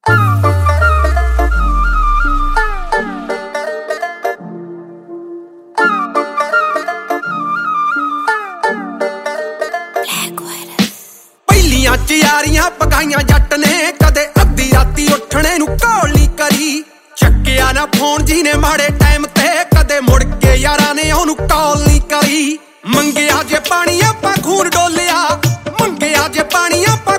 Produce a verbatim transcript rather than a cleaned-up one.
ਪਹਿਲੀਆਂ ਚ ਯਾਰੀਆਂ ਪਕਾਈਆਂ ਜੱਟ ਨੇ ਕਦੇ ਅੱਧੀ ਰਾਤੀ ਉੱਠਣੇ ਨੂੰ ਘੋਲ ਨੀ ਕਰੀ ਚੱਕਿਆ ਨਾ ਫੋਨ ਜੀ ਨੇ ਮਾੜੇ ਟਾਈਮ ਤੇ